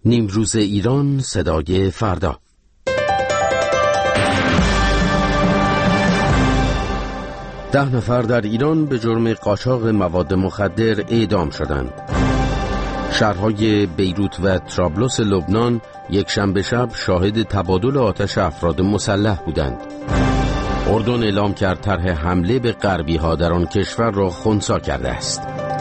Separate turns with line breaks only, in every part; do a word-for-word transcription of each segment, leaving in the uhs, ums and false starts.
نیمروز ایران، صدای فردا. ده نفر در ایران به جرم قاچاق مواد مخدر اعدام شدند. شهرهای بیروت و طرابلس لبنان یک شنبه شب شاهد تبادل آتش افراد مسلح بودند. اردن اعلام کرد طرح حمله به غربی‌ها در آن کشور را خنثی کرده است.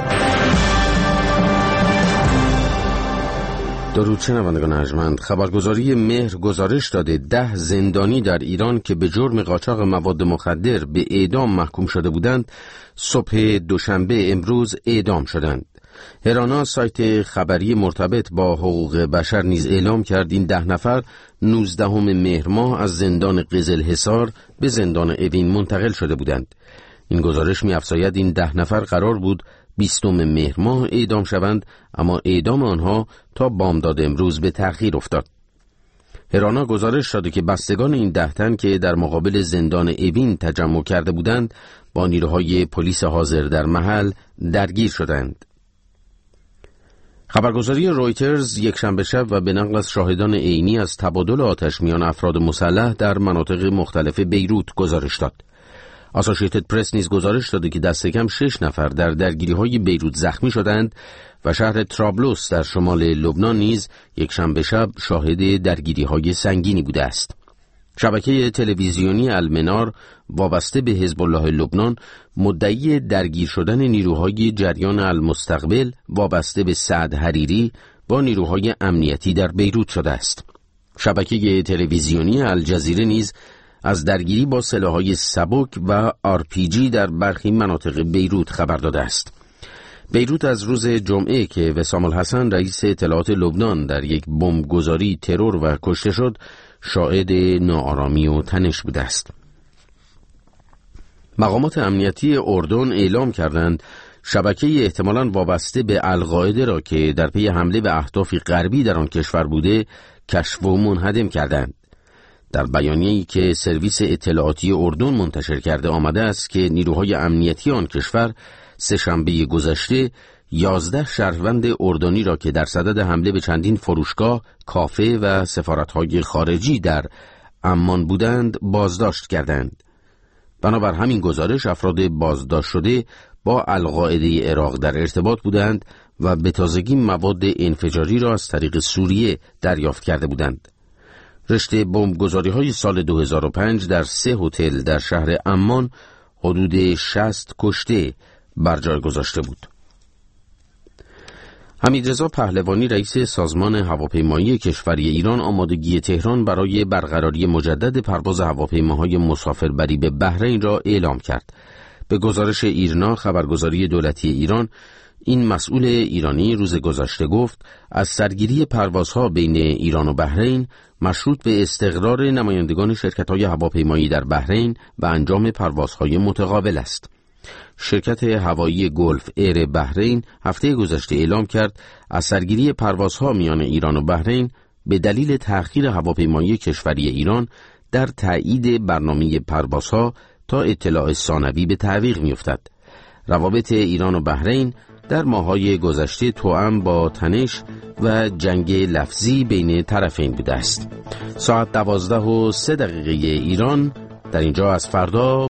درود شنوندگان ارجمند، خبرگزاری مهر گزارش داده ده زندانی در ایران که به جرم قاچاق مواد مخدر به اعدام محکوم شده بودند صبح دوشنبه امروز اعدام شدند. هرانا سایت خبری مرتبط با حقوق بشر نیز اعلام کرد این ده نفر نوزدهم مهر ماه از زندان قزلحصار به زندان اوین منتقل شده بودند. این گزارش می‌افزاید این ده نفر قرار بود بیستم مهر ماه اعدام شوند، اما اعدام آنها تا بامداد امروز به تأخیر افتاد. هرانا گزارش داده که بستگان این ده تن که در مقابل زندان اوین تجمع کرده بودند با نیروهای پلیس حاضر در محل درگیر شدند. خبرگزاری رویترز یک شنبه شب و به نقل از شاهدان عینی از تبادل آتش میان افراد مسلح در مناطق مختلف بیروت گزارش داد. آسوشییتد پرس نیز گزارش داده که دست کم شش نفر در درگیری‌های بیروت زخمی شدند و شهر طرابلس در شمال لبنان نیز یک شنبه شب شاهد درگیری‌های سنگینی بوده است. شبکه تلویزیونی المنار وابسته به حزب الله لبنان مدعی درگیر شدن نیروهای جریان المستقبل وابسته به سعد حریری با نیروهای امنیتی در بیروت شده است. شبکه تلویزیونی الجزیره نیز از درگیری با سلاح‌های سبک و آر پی جی در برخی مناطق بیروت خبر داده است. بیروت از روز جمعه که وسام الحسن رئیس اطلاعات لبنان در یک بمبگذاری ترور و کشته شد شاهد ناآرامی و تنش بوده است. مقامات امنیتی اردن اعلام کردند شبکه احتمالاً وابسته به القاعده را که در پی حمله به اهداف غربی در آن کشور بوده کشف و منهدم کردند. در بیانیه‌ای که سرویس اطلاعاتی اردن منتشر کرده آمده است که نیروهای امنیتی آن کشور سه‌شنبه گذشته یازده شهروند اردنی را که در صدد حمله به چندین فروشگاه، کافه و سفارت‌های خارجی در عمان بودند بازداشت کردند. بنابر همین گزارش افراد بازداشت شده با القاعده عراق در ارتباط بودند و به تازگی مواد انفجاری را از طریق سوریه دریافت کرده بودند. رشته بمبگذاری‌های سال دو هزار و پنج در سه هتل در شهر عمان حدود شصت کشته بر جای گذاشته بود. حمیدرضا پهلوانی رئیس سازمان هواپیمایی کشوری ایران آمادگی تهران برای برقراری مجدد پرواز هواپیماهای مسافربری به بحرین را اعلام کرد. به گزارش ایرنا خبرگزاری دولتی ایران، این مسئول ایرانی روز گذشته گفت از سرگیری پروازها بین ایران و بحرین مشروط به استقرار نمایندگان شرکت‌های هواپیمایی در بحرین و انجام پروازهای متقابل است. شرکت هوایی گلف ایر بحرین هفته گذشته اعلام کرد از سرگیری پروازها میان ایران و بحرین به دلیل تأخیر هواپیمایی کشوری ایران در تایید برنامه پروازها تا اطلاع ثانوی به تعویق می‌افتد. روابط ایران و بحرین در ماه‌های گذشته توأم با تنش و جنگ لفظی بین طرفین بوده است. ساعت دوازده و سه دقیقه ایران در اینجا از فردا